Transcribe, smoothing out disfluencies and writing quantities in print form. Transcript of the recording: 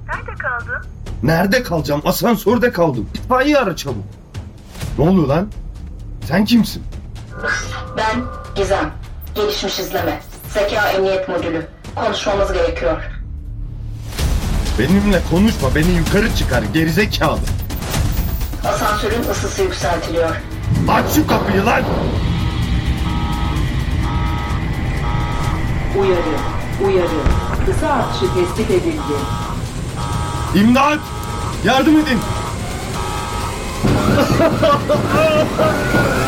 Nerede kaldın? Nerede kalacağım? Asansörde kaldım. İtfaiye ara çabuk. Ne oluyor lan? Sen kimsin? Ben Gizem. Gelişmiş izleme. Zeka Emniyet Modülü. Konuşmamız gerekiyor. Benimle konuşma. Beni yukarı çıkar gerizekalı. Asansörün ısısı yükseltiliyor. Aç şu kapıyı lan. Uyarı. Isı artışı tespit edildi. İmdat! Yardım edin!